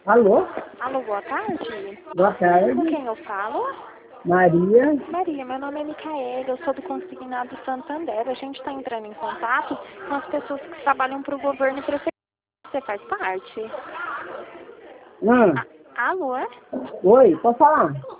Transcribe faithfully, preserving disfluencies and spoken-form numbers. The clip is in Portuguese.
Alô? Alô, boa tarde. Boa tarde. Com quem eu falo? Maria. Maria, meu nome é Micaela, eu sou do Consignado Santander. A gente está entrando em contato com as pessoas que trabalham para o governo e prefeitura. Você faz parte? Hum. A- Alô, é? Oi, pode falar?